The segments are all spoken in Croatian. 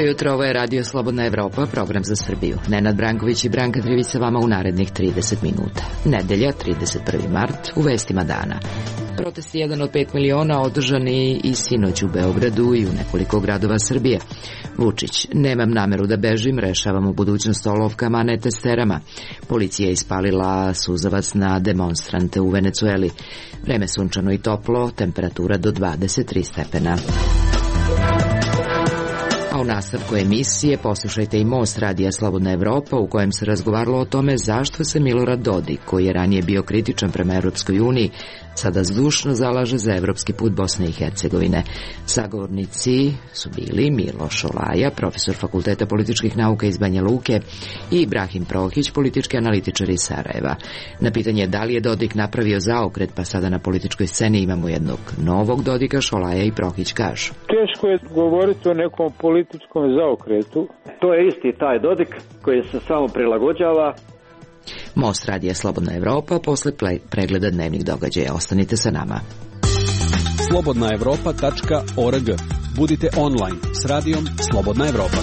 jutro, ovo je Radio Slobodna Evropa, program za Srbiju. Nenad Branković i Branka Trivić sa vama u narednih 30 minuta. Nedelja, 31. mart, u vestima dana. Protest je 1 od 5 miliona održani i sinoć u Beogradu i u nekoliko gradova Srbije. Vučić: nemam nameru da bežim, rešavamo budućnost olovkama, a ne testerama. Policija je ispalila suzavac na demonstrante u Venecueli. Vreme sunčano i toplo, temperatura do 23 stepena. A u nastavku emisije poslušajte i Most Radija Slobodna Evropa, u kojem se razgovaralo o tome zašto se Milorad Dodik, koji je ranije bio kritičan prema Evropskoj uniji, sada zdušno zalaže za evropski put Bosne i Hercegovine. Sagovornici su bili Miloš Olaja, profesor Fakulteta političkih nauka iz Banja Luke, i Ibrahim Prohić, politički analitičar iz Sarajeva. Na pitanje da li je Dodik napravio zaokret, pa sada na političkoj sceni imamo jednog novog Dodika, Olaja i Prohić kažu: teško je govoriti o nekom političkom zaokretu. To je isti taj Dodik koji se samo prilagođava. Most Radija Slobodna Evropa posle pregleda dnevnih događaja. Ostanite sa nama. slobodnaevropa.org. Budite online s radijom Slobodna Evropa.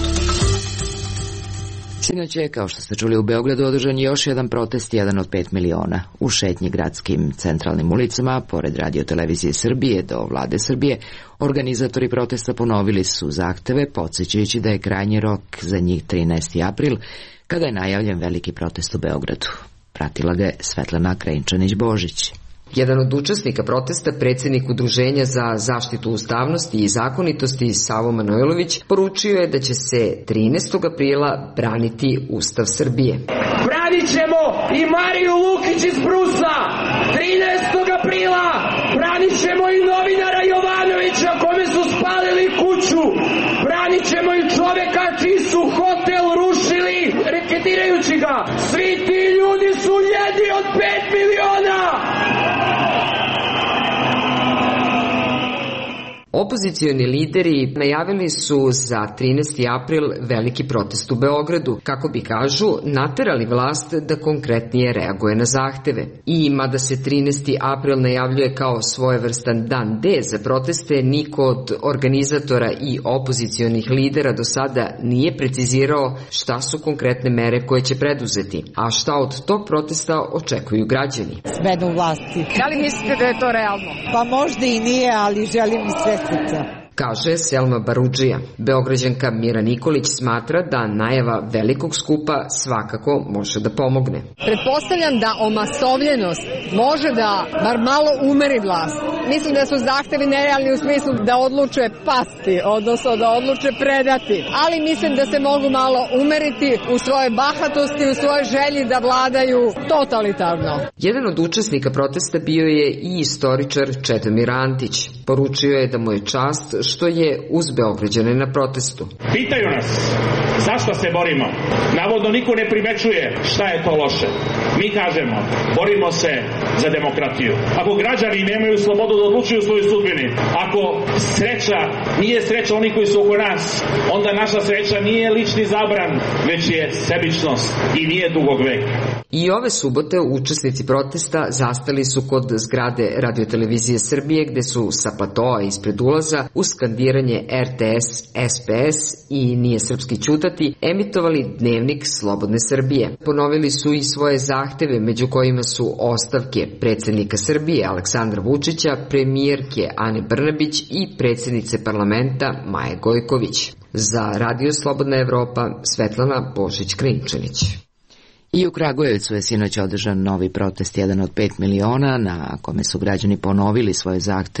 Sinoć je, kao što ste čuli, u Beogradu održan još jedan protest, 1 od 5 miliona. U šetnji gradskim centralnim ulicama, pored Radio-televizije Srbije do Vlade Srbije, organizatori protesta ponovili su zahteve, podsjećajući da je krajnji rok za njih 13. april, kada je najavljen veliki protest u Beogradu. Pratila ga je Svetlana Krajinčanić-Božić. Jedan od učesnika protesta, predsjednik Udruženja za zaštitu ustavnosti i zakonitosti Savo Manojlović, poručio je da će se 13. aprila braniti Ustav Srbije. Branit ćemo i Mariju Lukić iz Brusa 13. aprila, branit ćemo i novinara Jovanovića kome su spalili kuću, branit ćemo i čoveka čiji su hotel rušili reketirajući ga. Svi ti ljudi su jedni od 5 miliona. Opozicioni lideri najavili su za 13. april veliki protest u Beogradu, kako bi, kažu, naterali vlast da konkretnije reaguje na zahteve. I mada se 13. april najavljuje kao svojevrstan dan D za proteste, niko od organizatora i opozicionih lidera do sada nije precizirao šta su konkretne mere koje će preduzeti, a šta od tog protesta očekuju građani. Smenu vlasti. Da li mislite da je to realno? Pa možda i nije, ali želim i sve srca. Kaže Selma Barudžija. Beograđanka Mira Nikolić smatra da najava velikog skupa svakako može da pomogne. Pretpostavljam da omasovljenost može da bar malo umeri vlast. Mislim da su zahtevi nerealni u smislu da odluče pasti, odnosno da odluče predati. Ali mislim da se mogu malo umeriti u svoje bahatosti, u svoje želji da vladaju totalitarno. Jedan od učesnika protesta bio je i istoričar Čedomir Antić. Poručio je da mu je čast što je uz Beograđane na protestu. Pitaju nas zašto se borimo. Navodno niko ne primećuje šta je to loše. Mi kažemo, borimo se za demokratiju. Ako građani nemaju slobodu da odlučuju svoju sudbini, ako sreća nije sreća onih koji su oko nas, onda naša sreća nije lični zabran, već je sebičnost i nije dugog veka. I ove subote učesnici protesta zastali su kod zgrade Radio-televizije Srbije, gde su sa platoa ispred ulaza uz skandiranje RTS, SPS i Nije srpski ćutati emitovali dnevnik Slobodne Srbije. Ponovili su i svoje zahteve, među kojima su ostavke predsjednika Srbije Aleksandra Vučića, premijerke Ane Brnabić i predsjednice parlamenta Maje Gojković. Za Radio Slobodna Evropa, Svetlana Božić-Krinčanić. I u Kragujevcu je sinoć održan novi protest 1 od 5 miliona, na kome su građani ponovili svoje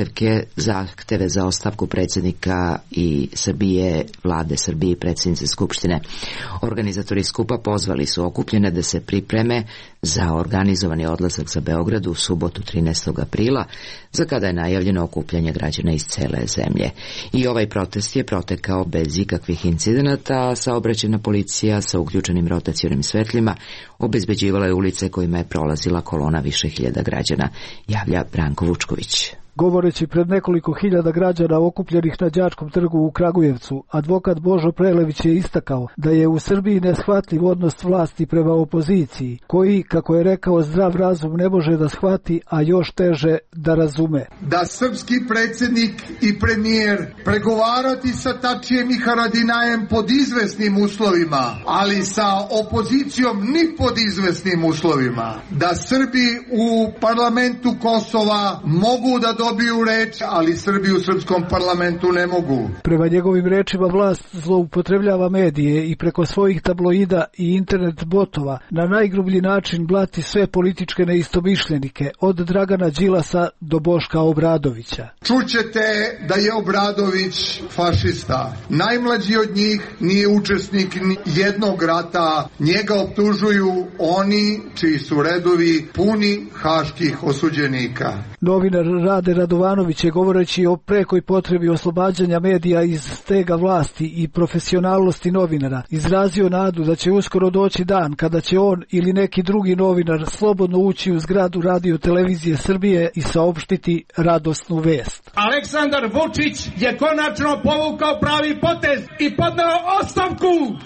zahteve za ostavku predsjednika i Srbije, Vlade Srbije i predsjednice Skupštine. Organizatori skupa pozvali su okupljene da se pripreme za organizovani odlazak za Beograd u subotu 13. aprila, za kada je najavljeno okupljanje građana iz cele zemlje. I ovaj protest je protekao bez ikakvih incidenata, a saobraćajna policija sa uključenim rotacionim svetlima obezbeđivala je ulice kojima je prolazila kolona više hiljada građana, javlja Branko Vučković. Govoreći pred nekoliko hiljada građana okupljenih na Đačkom trgu u Kragujevcu, advokat Božo Prelević je istakao da je u Srbiji neshvatljiv odnos vlasti prema opoziciji, koji, kako je rekao, zdrav razum ne može da shvati, a još teže da razume. Da srpski predsjednik i premijer pregovarati sa Tačijem i Haradinajem pod izvesnim uslovima, ali sa opozicijom ni pod izvesnim uslovima. Da Srbi u parlamentu Kosova mogu da dobiju reč, ali Srbi u srpskom parlamentu ne mogu. Prema njegovim rečima vlast zloupotrebljava medije i preko svojih tabloida i internet botova na najgrublji način blati sve političke neistomišljenike, od Dragana Đilasa do Boška Obradovića. Čućete da je Obradović fašista. Najmlađi od njih nije učesnik jednog rata. Njega optužuju oni čiji su redovi puni haških osuđenika. Novinar Rade Radovanović je, govoreći o prekoj potrebi oslobađanja medija iz stega vlasti i profesionalnosti novinara, izrazio nadu da će uskoro doći dan kada će on ili neki drugi novinar slobodno ući u zgradu Radio Televizije Srbije i saopštiti radosnu vest. Aleksandar Vučić je konačno povukao pravi potez i podneo ostavku.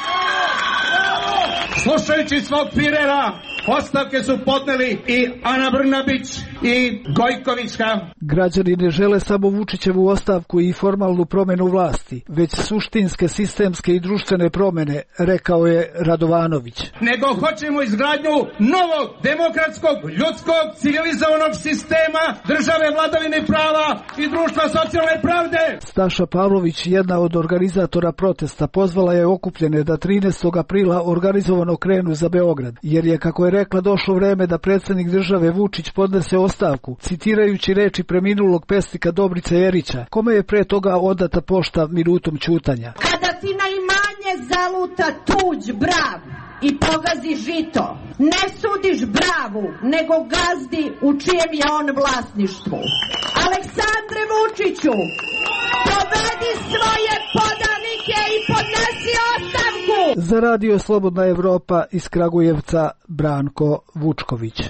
Slušajući svog Firera, ostavke su podneli i Ana Brnabić i Gojkovićka. Građani ne žele samo Vučićevu ostavku i formalnu promenu vlasti, već suštinske, sistemske i društvene promene, rekao je Radovanović. Nego hoćemo izgradnju novog, demokratskog, ljudskog, civilizovanog sistema, države vladavine prava i društva socijalne pravde. Staša Pavlović, jedna od organizatora protesta, pozvala je okupljene da 13. aprila organizovano krenu za Beograd, jer je, kako je rekla, došlo vreme da predsjednik države Vučić podnese ostavku, citirajući reči preminulog pesnika Dobrice Jerića, kome je pre toga odata pošta minutom ćutanja. Kada ti na imanje zaluta tuđ brav i pogazi žito, ne sudiš bravu, nego gazdi u čijem je on vlasništvu. Aleksandre Vučiću, povedi svoje podanike i podnesi ostavku! Za Radio Slobodna Evropa iz Kragujevca, Branko Vučković.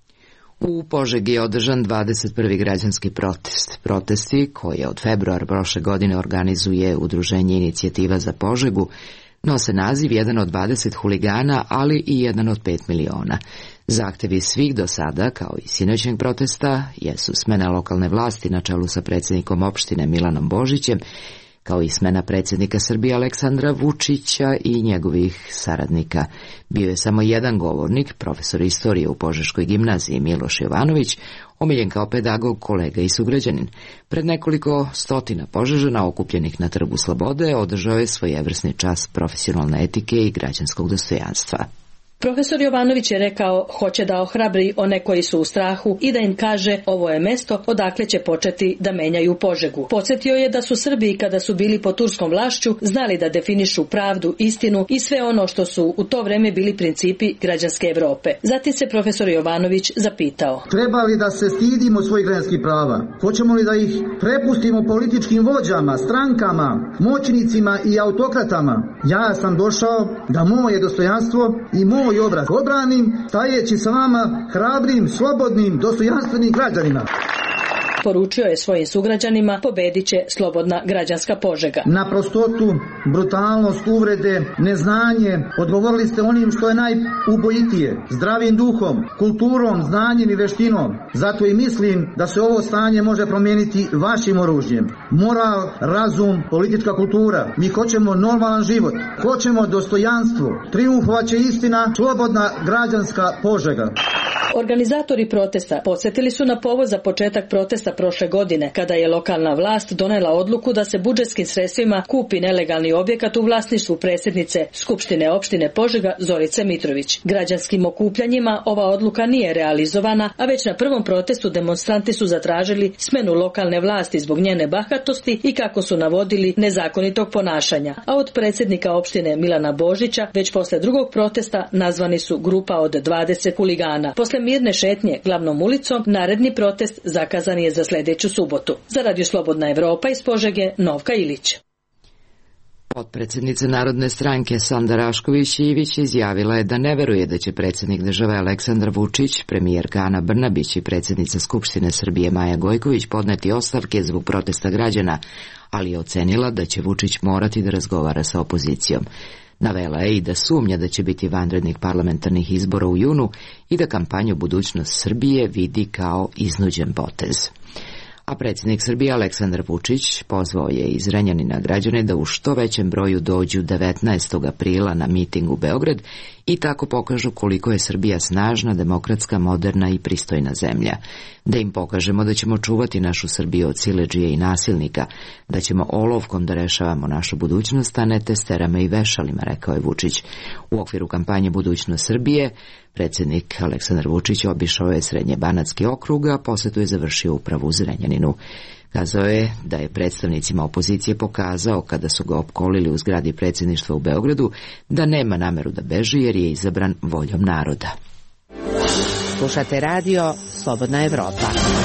U Požegi je održan 21. građanski protest. Protesti, koje od februara prošle godine organizuje Udruženje Inicijativa za Požegu, nose naziv jedan od 20 huligana, ali i jedan od 5 miliona. Zahtevi svih do sada, kao i sinoćnjeg protesta, jesu smena lokalne vlasti na čelu sa predsjednikom opštine Milanom Božićem, kao i smena predsjednika Srbije Aleksandra Vučića i njegovih saradnika. Bio je samo jedan govornik, profesor istorije u Požeškoj gimnaziji Miloš Jovanović, omiljen kao pedagog, kolega i sugrađanin. Pred nekoliko stotina Požežana okupljenih na Trgu Slobode održao je svojevrsni čas profesionalne etike i građanskog dostojanstva. Profesor Jovanović je rekao hoće da ohrabri one koji su u strahu i da im kaže ovo je mesto odakle će početi da menjaju Požegu. Podsjetio je da su Srbi kada su bili pod turskom vlašću znali da definišu pravdu, istinu i sve ono što su u to vreme bili principi građanske Evrope. Zatim se profesor Jovanović zapitao. Treba li da se stidimo svojih građanskih prava? Hoćemo li da ih prepustimo političkim vođama, strankama, moćnicima i autokratama? Ja sam došao da moje dostojanstvo i moj obraz obranim, stajeći sa vama hrabrim, slobodnim, dostojanstvenim građanima. Poručio je svojim sugrađanima, pobedit će slobodna građanska Požega. Na prostotu, brutalnost, uvrede, neznanje, odgovorili ste onim što je najubojitije, zdravim duhom, kulturom, znanjem i veštinom. Zato i mislim da se ovo stanje može promijeniti vašim oružjem. Moral, razum, politička kultura. Mi hoćemo normalan život, hoćemo dostojanstvo. Triumfovaće istina, slobodna građanska Požega. Organizatori protesta podsjetili su na povod za početak protesta prošle godine, kada je lokalna vlast donela odluku da se budžetskim sredstvima kupi nelegalni objekat u vlasništvu predsjednice Skupštine opštine Požega Zorice Mitrović. Građanskim okupljanjima ova odluka nije realizovana, a već na prvom protestu demonstranti su zatražili smenu lokalne vlasti zbog njene bahatosti i, kako su navodili, nezakonitog ponašanja. A od predsjednika opštine Milana Božića već posle drugog protesta nazvani su grupa od 20 huligana. Posle mirne šetnje glavnom ulicom, naredni protest zakazan je za sljedeću subotu. Za Radio Slobodna Evropa iz Požege, Novka Ilić. Potpredsjednica Narodne stranke Sanda Rašković-Ivić izjavila je da ne veruje da će predsjednik države Aleksandar Vučić, premijerka Ana Brnabić i predsjednica Skupštine Srbije Maja Gojković podneti ostavke zbog protesta građana, ali je ocenila da će Vučić morati da razgovara sa opozicijom. Navela je i da sumnja da će biti vanrednih parlamentarnih izbora u junu i da kampanju Budućnost Srbije vidi kao iznuđen potez. A predsjednik Srbije Aleksandar Vučić pozvao je iz Zrenjanina građane da u što većem broju dođu 19. aprila na miting u Beograd i tako pokažu koliko je Srbija snažna, demokratska, moderna i pristojna zemlja. Da im pokažemo da ćemo čuvati našu Srbiju od siledžije i nasilnika, da ćemo olovkom da rešavamo našu budućnost, a ne testerama i vešalima, rekao je Vučić. U okviru kampanje Budućnost Srbije, predsjednik Aleksandar Vučić obišao je Srednje Banatski okrug, a posetu je završio upravo u Zrenjaninu. Kazao je da je predstavnicima opozicije pokazao, kada su ga opkolili u zgradi predsjedništva u Beogradu, da nema nameru da beži jer je izabran voljom naroda. Slušate radio Slobodna Evropa.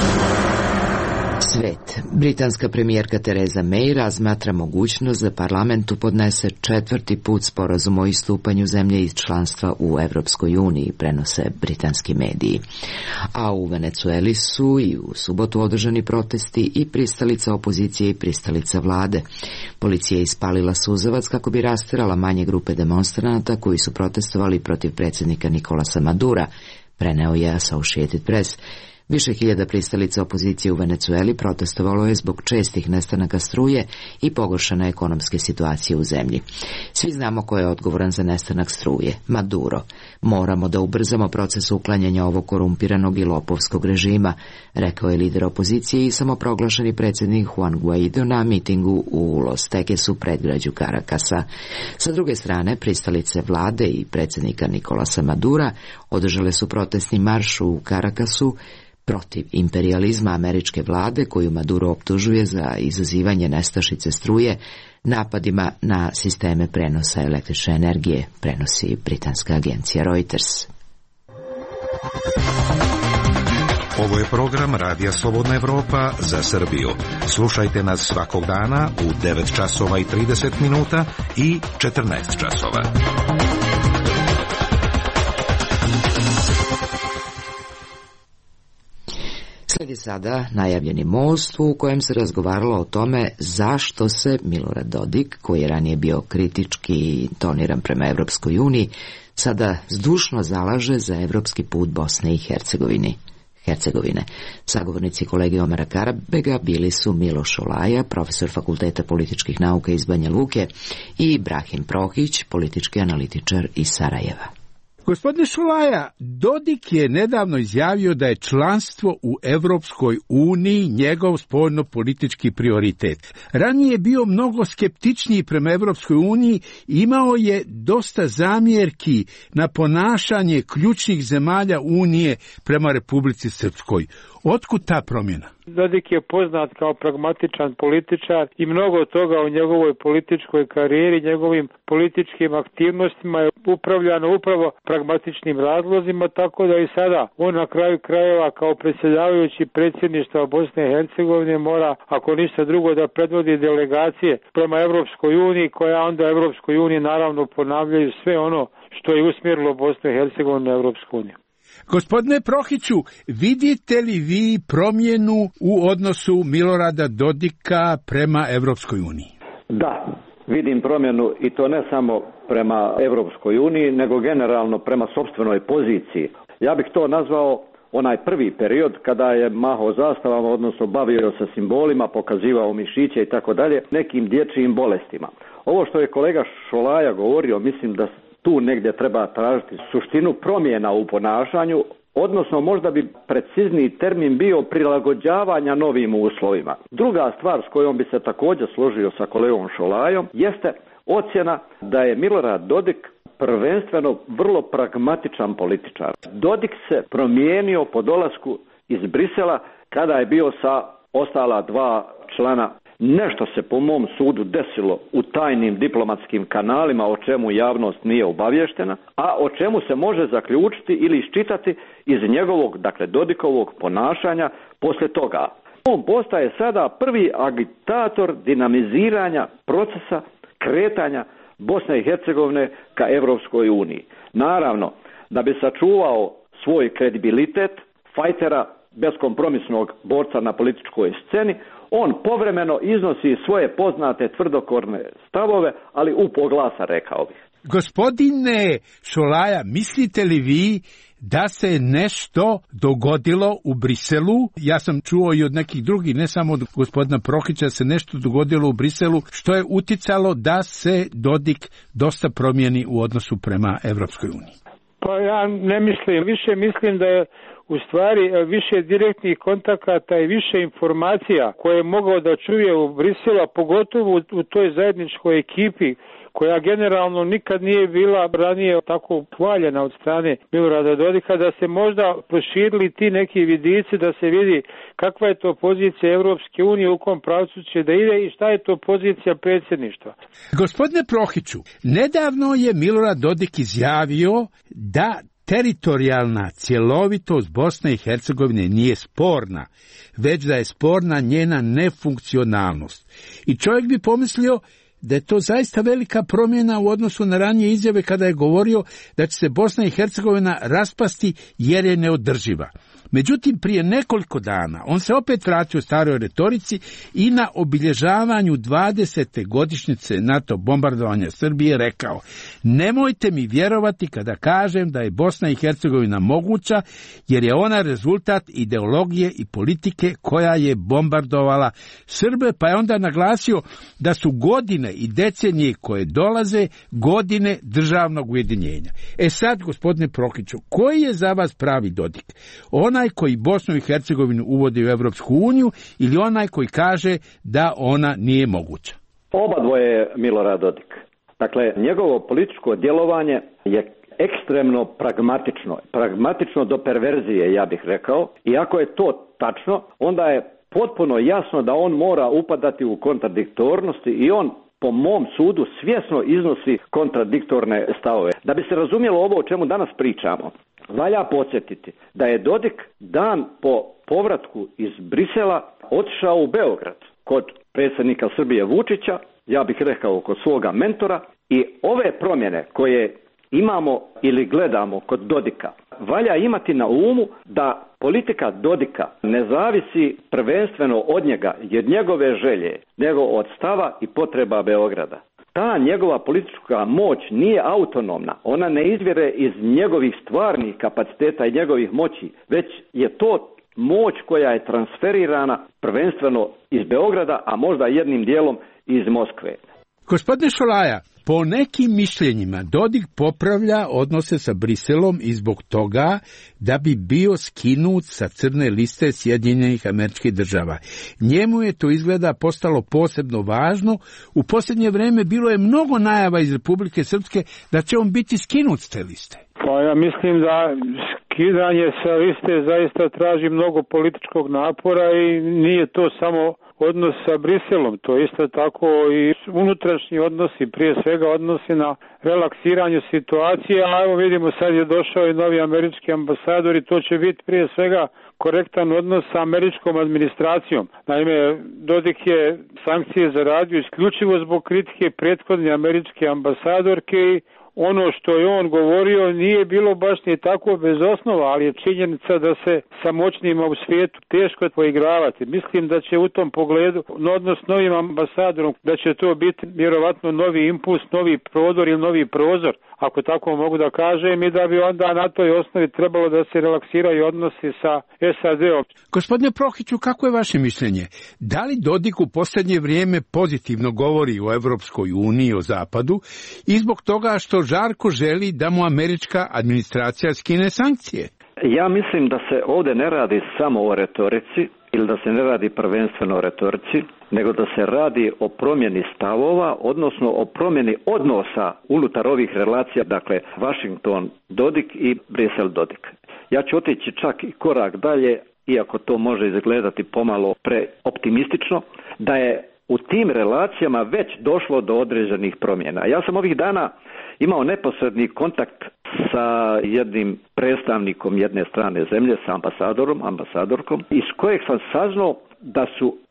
Svet. Britanska premijerka Tereza May razmatra mogućnost da parlamentu podnese 4. put sporazum o istupanju zemlje iz članstva u Evropskoj uniji, prenose britanski mediji. A u Venecueli su i u subotu održani protesti i pristalica opozicije i pristalica vlade. Policija je ispalila suzavac kako bi rasterala manje grupe demonstranata koji su protestovali protiv predsjednika Nikolasa Madura, preneo je Associated Press. Više hiljada pristalica opozicije u Venecueli protestovalo je zbog čestih nestanaka struje i pogoršane ekonomske situacije u zemlji. Svi znamo ko je odgovoran za nestanak struje, Maduro. Moramo da ubrzamo proces uklanjanja ovog korumpiranog i lopovskog režima, rekao je lider opozicije i samoproglašeni predsjednik Juan Guaido na mitingu u Los Tequesu, predgrađu Carakasa. Sa druge strane, pristalice vlade i predsjednika Nikolasa Madura održale su protestni marš u Carakasu protiv imperijalizma američke vlade koju Maduro optužuje za izazivanje nestašice struje napadima na sisteme prenosa električne energije, prenosi britanska agencija Reuters. Ovo je program Radija Slobodna Evropa za Srbiju. Slušajte nas svakog dana u 9 časova i 30 minuta i 14 časova. Slijedi sada najavljeni most u kojem se razgovaralo o tome zašto se Milorad Dodik, koji je ranije bio kritički toniran prema Evropskoj uniji, sada zdušno zalaže za evropski put Bosne i Hercegovine. Sagovornici kolege Omara Karabega bili su Miloš Olaja, profesor Fakulteta političkih nauka iz Banja Luke, i Ibrahim Prohić, politički analitičar iz Sarajeva. Gospodine Šulaja, Dodik je nedavno izjavio da je članstvo u Evropskoj uniji njegov spoljno-politički prioritet. Ranije je bio mnogo skeptičniji prema Evropskoj uniji i imao je dosta zamjerki na ponašanje ključnih zemalja unije prema Republici Srpskoj. Otkud ta promjena? Dodik je poznat kao pragmatičan političar i mnogo toga u njegovoj političkoj karijeri, njegovim političkim aktivnostima je upravljano upravo pragmatičnim razlozima, tako da i sada on na kraju krajeva kao predsjedavajući predsjedništva Bosne i Hercegovine mora, ako ništa drugo, da predvodi delegacije prema Evropskoj uniji, koja onda Evropskoj uniji naravno ponavljaju sve ono što je usmjerilo Bosnu i Hercegovinu na Evropsku uniju. Gospodine Prohiću, vidite li vi promjenu u odnosu Milorada Dodika prema Evropskoj uniji? Da, vidim promjenu i to ne samo prema Evropskoj uniji, nego generalno prema sopstvenoj poziciji. Ja bih to nazvao onaj prvi period kada je mahao zastavama, odnosno bavio se simbolima, pokazivao mišiće i tako dalje, nekim dječjim bolestima. Ovo što je kolega Šolaja govorio, mislim da tu negdje treba tražiti suštinu promjena u ponašanju, odnosno možda bi precizniji termin bio prilagođavanja novim uslovima. Druga stvar s kojom bi se također složio sa kolegom Šolajom jeste ocjena da je Milorad Dodik prvenstveno vrlo pragmatičan političar. Dodik se promijenio po dolasku iz Brisela kada je bio sa ostala dva člana. Nešto se po mom sudu desilo u tajnim diplomatskim kanalima o čemu javnost nije obavještena, a o čemu se može zaključiti ili iščitati iz njegovog, dakle Dodikovog ponašanja poslije toga. On postaje sada prvi agitator dinamiziranja procesa kretanja Bosne i Hercegovine ka Evropskoj uniji. Naravno, da bi sačuvao svoj kredibilitet fajtera, beskompromisnog borca na političkoj sceni, on povremeno iznosi svoje poznate tvrdokorne stavove, ali u poglasa, rekao bih. Gospodine Šolaja, mislite li vi da se nešto dogodilo u Briselu? Ja sam čuo i od nekih drugih, ne samo od gospodina Prohića, se nešto dogodilo u Briselu što je uticalo da se Dodik dosta promijeni u odnosu prema Evropskoj uniji. Pa ja ne mislim, više mislim da je u stvari više direktnih kontakata i više informacija koje je mogao da čuje u Briselu, a pogotovo u toj zajedničkoj ekipi koja generalno nikad nije bila ranije tako hvaljena od strane Milorada Dodika, da se možda proširili ti neki vidici, da se vidi kakva je to pozicija Evropske unije, u kom pravcu će da ide i šta je to pozicija predsjedništva. Gospodine Prohiću, nedavno je Milorad Dodik izjavio da teritorijalna cjelovitost Bosne i Hercegovine nije sporna, već da je sporna njena nefunkcionalnost. I čovjek bi pomislio da je to zaista velika promjena u odnosu na ranije izjave kada je govorio da će se Bosna i Hercegovina raspasti jer je neodrživa. Međutim, prije nekoliko dana on se opet vratio staroj retorici i na obilježavanju 20. godišnjice NATO bombardovanja Srbije rekao: nemojte mi vjerovati kada kažem da je Bosna i Hercegovina moguća, jer je ona rezultat ideologije i politike koja je bombardovala Srbe, pa je onda naglasio da su godine i decenije koje dolaze godine državnog ujedinjenja. E sad, gospodine Prohiću, koji je za vas pravi Dodik? Onaj koji Bosnu i Hercegovinu uvodi u Evropsku uniju ili onaj koji kaže da ona nije moguća? Oba dvoje je Milorad Dodik. Dakle, njegovo političko djelovanje je ekstremno pragmatično do perverzije, ja bih rekao. I ako je to tačno, onda je potpuno jasno da on mora upadati u kontradiktornosti i on, po mom sudu, svjesno iznosi kontradiktorne stavove. Da bi se razumjelo ovo o čemu danas pričamo, valja podsjetiti da je Dodik dan po povratku iz Brisela otišao u Beograd kod predsjednika Srbije Vučića, ja bih rekao kod svoga mentora, i ove promjene koje imamo ili gledamo kod Dodika, valja imati na umu da politika Dodika ne zavisi prvenstveno od njega i od njegove želje, nego od stava i potreba Beograda. Ta njegova politička moć nije autonomna, ona ne izvire iz njegovih stvarnih kapaciteta i njegovih moći, već je to moć koja je transferirana prvenstveno iz Beograda, a možda jednim dijelom iz Moskve. Gospodine Šolaja, po nekim mišljenjima Dodik popravlja odnose sa Briselom i zbog toga da bi bio skinut sa crne liste Sjedinjenih Američkih Država. Njemu je to izgleda postalo posebno važno. U posljednje vrijeme bilo je mnogo najava iz Republike Srpske da će on biti skinut s te liste. Pa ja mislim da skidanje sa liste zaista traži mnogo političkog napora i nije to samo odnos sa Briselom, to isto tako i unutrašnji odnosi, prije svega odnosi na relaksiranje situacije, a evo vidimo sad je došao i novi američki ambasador i to će biti prije svega korektan odnos sa američkom administracijom. Naime, Dodik je sankcije zaradio isključivo zbog kritike prethodne američke ambasadorke i ono što je on govorio nije bilo baš ni tako bez osnova, ali je činjenica da se sa moćnima u svijetu teško poigravati. Mislim da će u tom pogledu odnos s novim ambasadorom, da će to biti vjerovatno novi impuls, novi prodor ili novi prozor, ako tako mogu da kažem, i da bi onda na toj osnovi trebalo da se relaksiraju odnosi sa SAD-om. Gospodine Prohiću, kako je vaše mišljenje? Da li Dodik u posljednje vrijeme pozitivno govori o Evropskoj uniji, o Zapadu, i zbog toga što žarko želi da mu američka administracija skine sankcije? Ja mislim da se ovdje ne radi samo o retorici ili da se ne radi prvenstveno o retorici, nego da se radi o promjeni stavova, odnosno o promjeni odnosa unutar ovih relacija, dakle Washington Dodik i Brisel Dodik. Ja ću otići čak i korak dalje, iako to može izgledati pomalo preoptimistično, da je u tim relacijama već došlo do određenih promjena. Ja sam ovih dana imao neposredni kontakt sa jednim predstavnikom jedne strane zemlje, sa ambasadorkom, iz kojeg sam saznao da su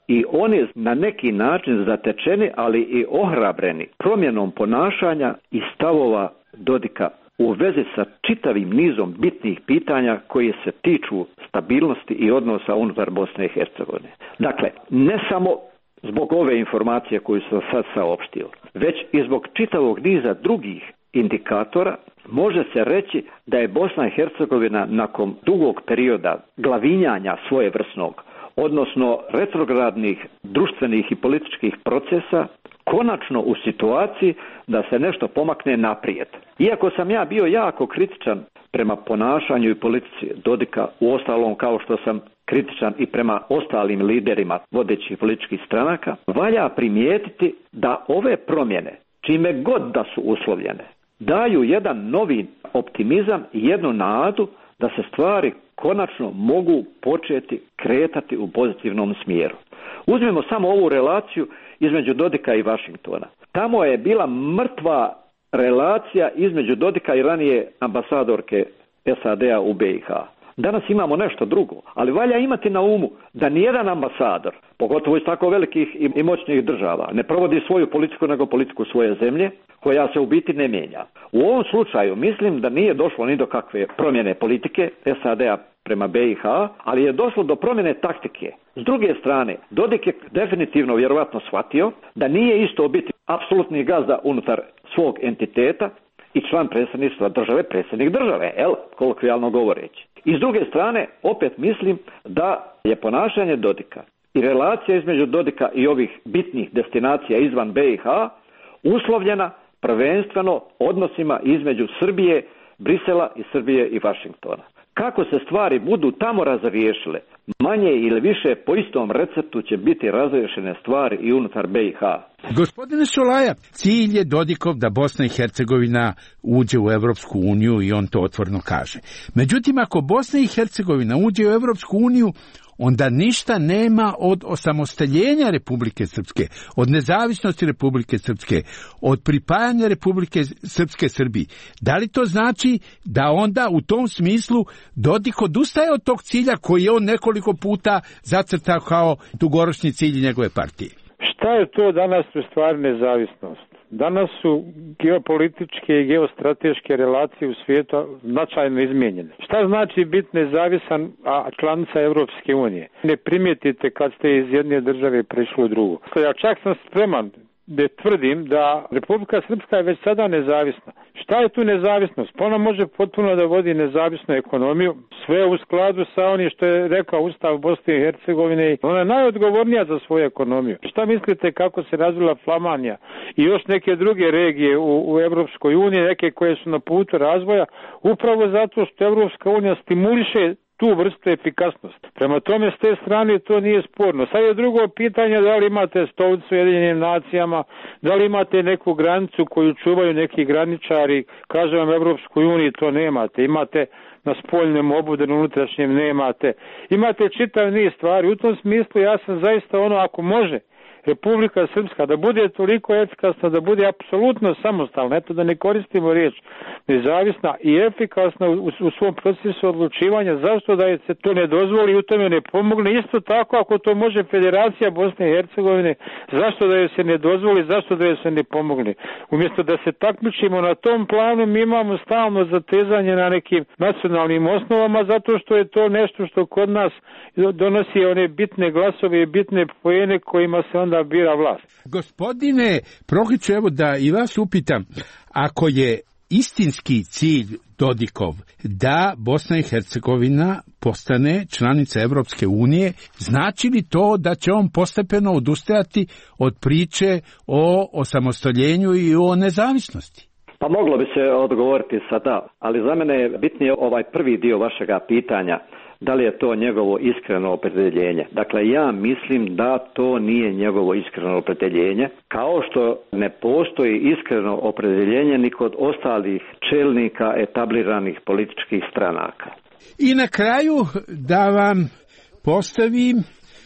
i oni na neki način zatečeni, ali i ohrabreni promjenom ponašanja i stavova Dodika u vezi sa čitavim nizom bitnih pitanja koji se tiču stabilnosti i odnosa unutar Bosne i Hercegovine. Dakle, ne samo zbog ove informacije koju sam sad saopštio, već i zbog čitavog niza drugih indikatora, može se reći da je Bosna i Hercegovina nakon dugog perioda glavinjanja svojevrsnog, odnosno retrogradnih društvenih i političkih procesa, konačno u situaciji da se nešto pomakne naprijed. Iako sam ja bio jako kritičan prema ponašanju i politici Dodika, uostalom kao što sam kritičan i prema ostalim liderima vodećih političkih stranaka, valja primijetiti da ove promjene, čime god da su uslovljene, daju jedan novi optimizam i jednu nadu da se stvari konačno mogu početi kretati u pozitivnom smjeru. Uzmemo samo ovu relaciju između Dodika i Vašingtona. Tamo je bila mrtva relacija između Dodika i ranije ambasadorke SAD-a u BiH. Danas imamo nešto drugo, ali valja imati na umu da nijedan ambasador, pogotovo iz tako velikih i moćnih država, ne provodi svoju politiku nego politiku svoje zemlje, koja se u biti ne mijenja. U ovom slučaju mislim da nije došlo ni do kakve promjene politike SAD-a prema BiH, ali je došlo do promjene taktike. S druge strane, Dodik je definitivno vjerovatno shvatio da nije isto biti apsolutni gazda unutar svog entiteta i član predsjedništva države, predsjednik države, kolokvijalno govoreći. I s druge strane, opet mislim da je ponašanje Dodika i relacija između Dodika i ovih bitnih destinacija izvan BiH uslovljena prvenstveno odnosima između Srbije, Brisela i Srbije i Vašingtona. Kako se stvari budu tamo razriješile, manje ili više po istom receptu će biti razriješene stvari i unutar BiH. Gospodine Šolaja, cilj je Dodikov da Bosna i Hercegovina uđe u Evropsku uniju i on to otvoreno kaže. Međutim, ako Bosna i Hercegovina uđe u Evropsku uniju, onda ništa nema od osamostaljenja Republike Srpske, od nezavisnosti Republike Srpske, od pripajanja Republike Srpske Srbiji. Da li to znači da onda u tom smislu Dodik odustaje od tog cilja koji je on nekoliko puta zacrtao kao dugoročni cilj njegove partije? Šta je to danas u stvari nezavisnost? Danas su geopolitičke i geostrateške relacije u svijetu značajno izmijenjene. Šta znači biti nezavisan, a članica Europske unije? Ne primijetite kad ste iz jedne države prešli u drugu. Ja čak sam spreman da tvrdim da Republika Srpska je već sada nezavisna. Šta je tu nezavisnost? Pa ona može potpuno da vodi nezavisnu ekonomiju, sve u skladu sa onim što je rekao Ustav Bosne i Hercegovine. Ona je najodgovornija za svoju ekonomiju. Šta mislite kako se razvila Flamanija i još neke druge regije u Evropskoj uniji, neke koje su na putu razvoja, upravo zato što Evropska unija stimuliše tu vrstu efikasnosti. Prema tome, s te strane to nije sporno. Sad je drugo pitanje da li imate stolicu u Ujedinjenim nacijama, da li imate neku granicu koju čuvaju neki graničari, kažem vam Evropskoj uniji to nemate. Imate na spoljnom obudu, unutrašnjem nemate. Imate čitav niz stvari. U tom smislu ja sam zaista ako može Republika Srpska da bude toliko efikasna, da bude apsolutno samostalna, eto da ne koristimo riječ nezavisna i efikasna u svom procesu odlučivanja, zašto da se to ne dozvoli i u tome ne pomogne. Isto tako ako to može Federacija Bosne i Hercegovine, zašto da joj se ne dozvoli, zašto da joj se ne pomogne. Umjesto da se takmičimo na tom planu, mi imamo stalno zatezanje na nekim nacionalnim osnovama, zato što je to nešto što kod nas donosi one bitne glasove i bitne poene kojima se onda bira vlast. Gospodine Prohiću, evo da i vas upitam, ako je istinski cilj Dodikov da Bosna i Hercegovina postane članica Evropske unije, znači li to da će on postepeno odustajati od priče o osamostaljenju i o nezavisnosti? Pa moglo bi se odgovoriti sada, ali za mene je bitnije ovaj prvi dio vašega pitanja. Da li je to njegovo iskreno opredjeljenje? Dakle, ja mislim da to nije njegovo iskreno opredjeljenje, kao što ne postoji iskreno opredjeljenje ni kod ostalih čelnika etabliranih političkih stranaka. I na kraju da vam postavim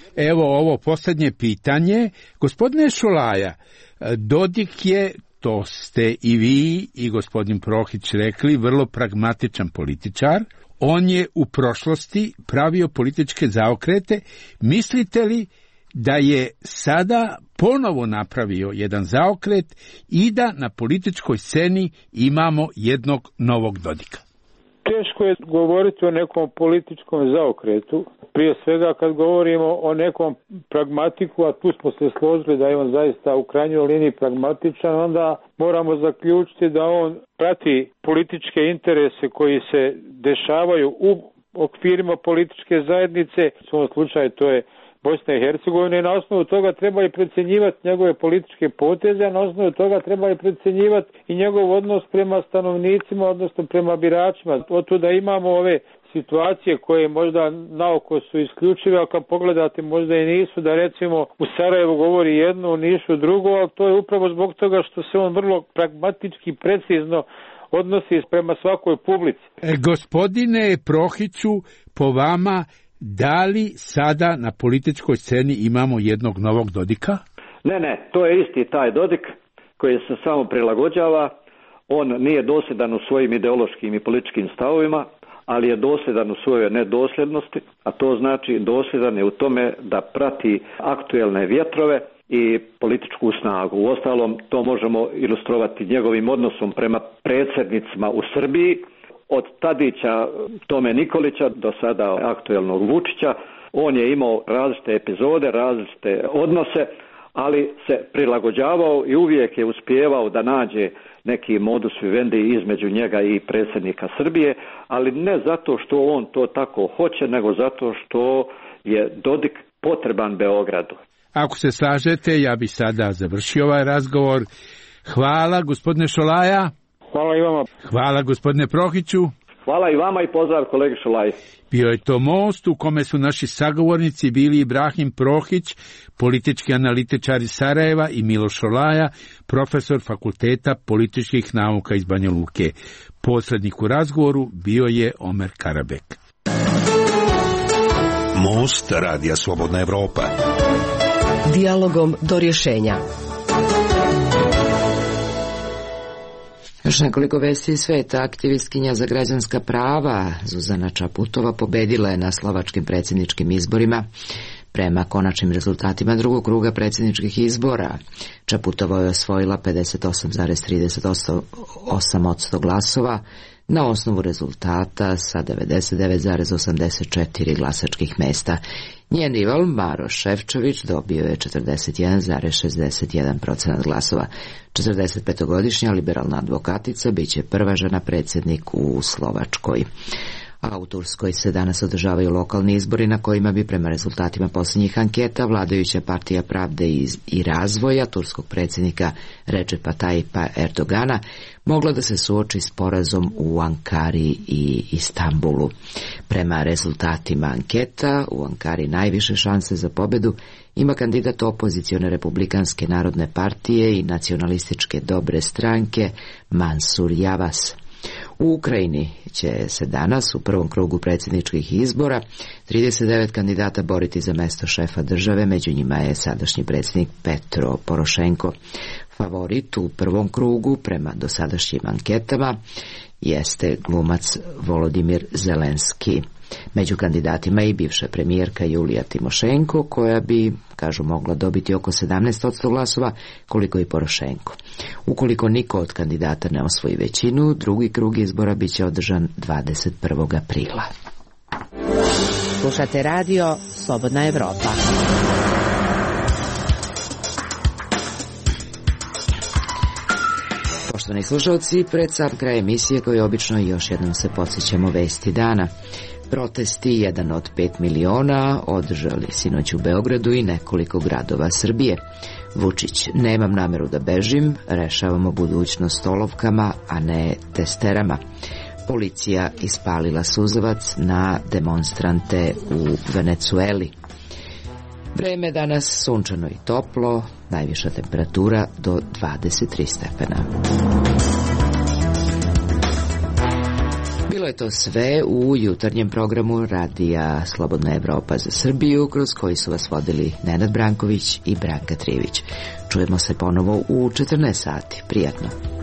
ovo posljednje pitanje. Gospodine Šolaja, Dodik je, to ste i vi i gospodin Prohić rekli, vrlo pragmatičan političar. On je u prošlosti pravio političke zaokrete. Mislite li da je sada ponovo napravio jedan zaokret i da na političkoj sceni imamo jednog novog Dodika. Teško je govoriti o nekom političkom zaokretu. Prije svega kad govorimo o nekom pragmatiku, a tu smo se složili da je on zaista u krajnjoj liniji pragmatičan, onda moramo zaključiti da on prati političke interese koji se dešavaju u okvirima političke zajednice. U svom slučaju to je Bosna i Hercegovina i na osnovu toga treba i procjenjivati njegove političke poteze, a na osnovu toga treba i procjenjivati i njegov odnos prema stanovnicima, odnosno prema biračima. Otuda imamo ove situacije koje možda naoko su isključive, a kad pogledate možda i nisu, da recimo u Sarajevu govori jedno, u Nišu drugo, ali to je upravo zbog toga što se on vrlo pragmatički, precizno odnosi prema svakoj publici. Gospodine Prohiću, po vama, da li sada na političkoj sceni imamo jednog novog Dodika? Ne, to je isti taj Dodik koji se samo prilagođava. On nije dosljedan u svojim ideološkim i političkim stavovima, ali je dosljedan u svojoj nedosljednosti, a to znači dosljedan je u tome da prati aktuelne vjetrove i političku snagu. Uostalom, to možemo ilustrovati njegovim odnosom prema predsjednicima u Srbiji, od Tadića, Tome Nikolića do sada aktuelnog Vučića. On je imao različite epizode, različite odnose, ali se prilagođavao i uvijek je uspijevao da nađe neki modus vivendi između njega i predsjednika Srbije, ali ne zato što on to tako hoće, nego zato što je Dodik potreban Beogradu. Ako se slažete, ja bih sada završio ovaj razgovor. Hvala, gospodine Šolaja. Hvala i vama. Hvala, gospodine Prohiću. Hvala i vama i pozdrav kolegi Šolaj. Bio je to Most u kome su naši sagovornici bili Ibrahim Prohić, politički analitičar iz Sarajeva, i Miloš Šolaja, profesor Fakulteta političkih nauka iz Banja Luke. Posrednik u razgovoru bio je Omer Karabek. Most Radija Slobodna Evropa. Dijalogom do rješenja. Još nekoliko vesti iz sveta. Aktivistkinja za građanska prava Zuzana Čaputova pobedila je na slovačkim predsjedničkim izborima. Prema konačnim rezultatima drugog kruga predsjedničkih izbora, Čaputova je osvojila 58,38% glasova na osnovu rezultata sa 99,84 glasačkih mesta. Njen rival Maroš Šefčović dobio je 41,61% glasova. 45-godišnja liberalna advokatica biće prva žena predsjednik u Slovačkoj. A u Turskoj se danas održavaju lokalni izbori na kojima bi prema rezultatima posljednjih anketa vladajuća partija Pravde i razvoja turskog predsjednika Recepa Tayyipa Erdogana mogla da se suoči s porazom u Ankari i Istanbulu. Prema rezultatima anketa u Ankari najviše šanse za pobedu ima kandidat opozicione Republikanske narodne partije i nacionalističke dobre stranke Mansur Yavaş. U Ukrajini će se danas u prvom krugu predsjedničkih izbora 39 kandidata boriti za mesto šefa države, među njima je sadašnji predsjednik Petro Porošenko. Favorit u prvom krugu prema dosadašnjim anketama jeste glumac Volodimir Zelenski. Među kandidatima i bivša premijerka Julija Timošenko, koja bi, kažu, mogla dobiti oko 17% glasova, koliko i Porošenko. Ukoliko niko od kandidata ne osvoji većinu, drugi krug izbora biće održan 21. aprila. Slušate radio Slobodna Evropa. Poštovani slušalci, pred sam kraj emisije koji obično još jednom se podsjećamo vesti dana. Protesti, jedan od 5 miliona, održali sinoć u Beogradu i nekoliko gradova Srbije. Vučić: nemam nameru da bežim, rešavamo budućnost olovkama, a ne testerama. Policija ispalila suzavac na demonstrante u Venecueli. Vreme danas sunčano i toplo, najviša temperatura do 23 stepena. Bilo je to sve u jutarnjem programu Radija Slobodna Evropa za Srbiju, kroz koji su vas vodili Nenad Branković i Branka Trijević. Čujemo se ponovo u 14 sati. Prijatno.